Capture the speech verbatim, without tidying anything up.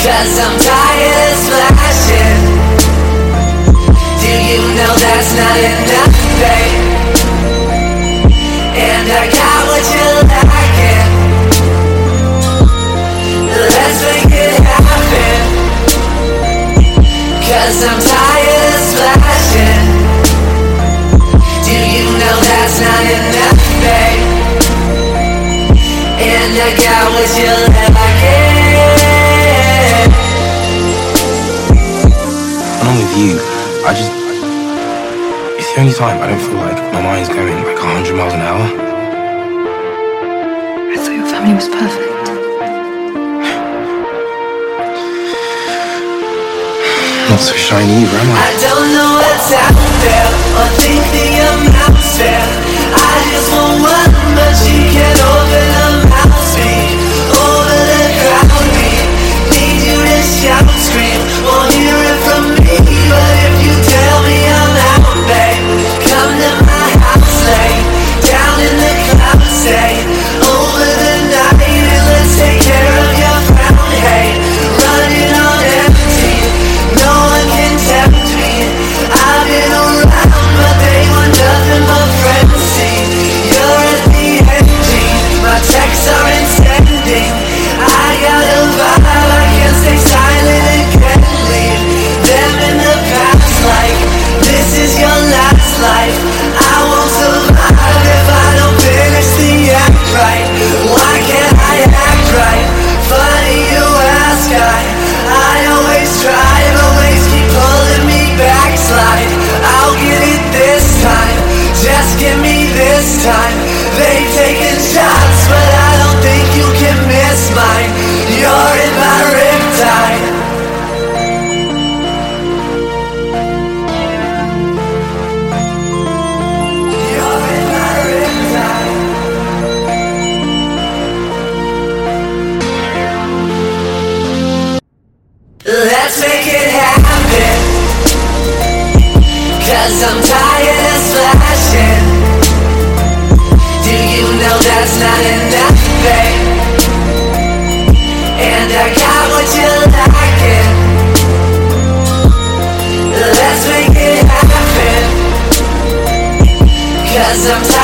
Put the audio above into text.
Cause I'm tired of splashing. Do you know that's not enough, babe? And I got what you're lacking. Let's make it happen. Cause I'm tired of splashing. Do you know that's not enough, babe? And I got what you're lacking. When I'm with you, I just... It's the only time I don't feel like my mind's going like a hundred miles an hour. I thought your family was perfect. Not so shiny either, am I? I don't know what's out there, or think the amount's fair. I just want one, but she can't open her mouth, speak over the crowd, beat. Need you to shout, scream, won't hear it from me. But if you tell me I'm out, babe, come to my house, lay down in the clouds, say over the night, and let's take care of your frown, hey. Running on empty, no one can tempt me. I've been around, but they were nothing but friends. See, you're at the ending, my texts aren't sending. I got a vibe, I can't stay silent again. Leave them in the past like this is your last life. I won't survive if I don't finish the act right. Why can't I act right? Funny you ask, I I always try, but ways keep pulling me back. Slide, I'll get it this time. Just give me this time. They've taken shots, but I don't think you can miss mine. You're in my riptide. You're in my riptide. Let's make it happen. Cause I'm tired of splashing. Do you know that's not enough, babe? And I got what you're lacking. Let's make it happen. Cause I'm tired